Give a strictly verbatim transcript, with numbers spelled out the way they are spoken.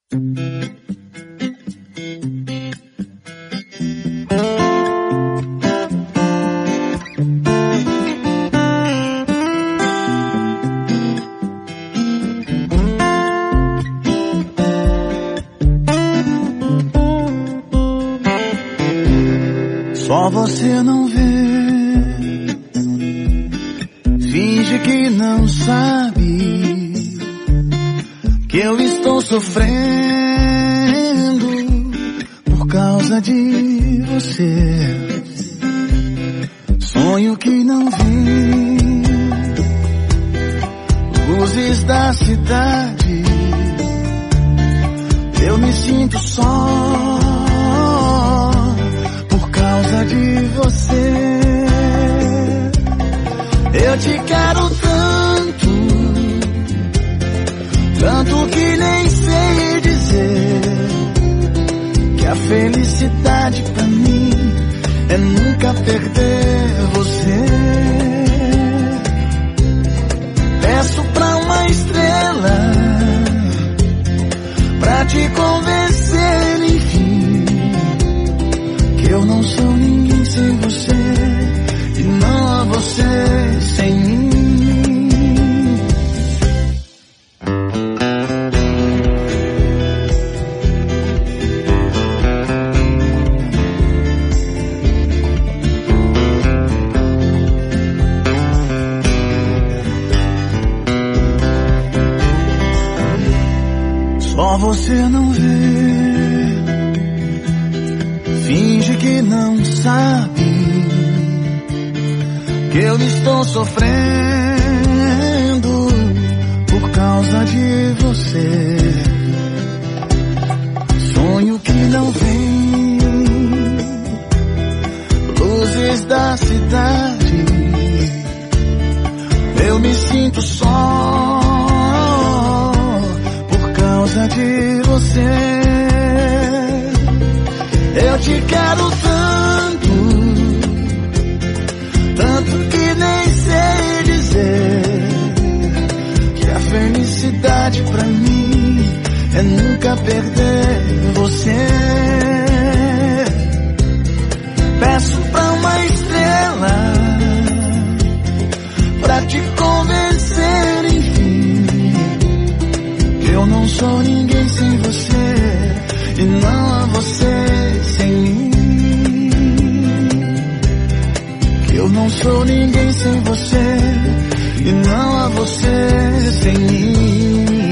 Só você não vê, finge que não sabe que eu estou sofrendo por causa de você. Sonho que não vi, luzes da cidade, eu me sinto só por causa de você. Eu te quero tanto, tanto que nem sei dizer que a felicidade pra mim é nunca perder você. Peço pra uma estrela pra te convencer, enfim, que eu não sou ninguém sem você e não há você sem mim. Só você não vê, finge que não sabe que eu estou sofrendo por causa de você. Sonho que não vem, luzes da cidade, eu me sinto só por causa de você. Eu te quero tanto, tanto que nem sei dizer que a felicidade pra mim é nunca perder você. Peço pra uma estrela pra te convencer, enfim, que eu não sou ninguém sem você e não há você sem mim. Que eu não sou ninguém sem você e não há você sem mim.